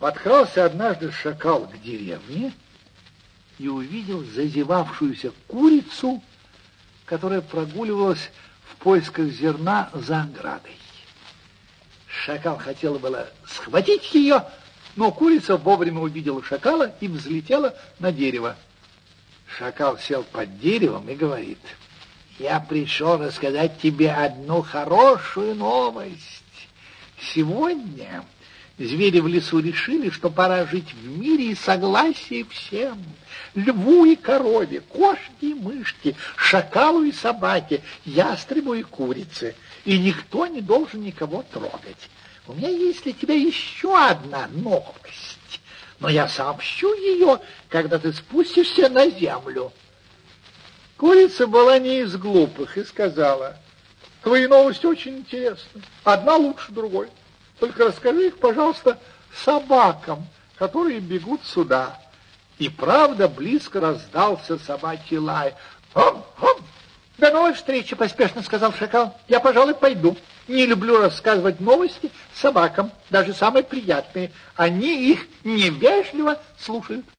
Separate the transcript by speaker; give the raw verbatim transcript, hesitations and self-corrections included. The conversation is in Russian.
Speaker 1: Подкрался однажды шакал к деревне и увидел зазевавшуюся курицу, которая прогуливалась в поисках зерна за оградой. Шакал хотел было схватить ее, но курица вовремя увидела шакала и взлетела на дерево. Шакал сел под деревом и говорит: «Я пришел рассказать тебе одну хорошую новость. Сегодня звери в лесу решили, что пора жить в мире и согласии всем. Льву и корове, кошке и мышке, шакалу и собаке, ястребу и курице. И никто не должен никого трогать. У меня есть для тебя еще одна новость, но я сообщу ее, когда ты спустишься на землю». Курица была не из глупых и сказала: «Твои новости очень интересны, одна лучше другой. Только расскажи их, пожалуйста, собакам, которые бегут сюда». И правда близко раздался собачий лай. «Хом-хом!» «До новой встречи», — поспешно сказал шакал. «Я, пожалуй, пойду. Не люблю рассказывать новости собакам, даже самые приятные. Они их невежливо слушают».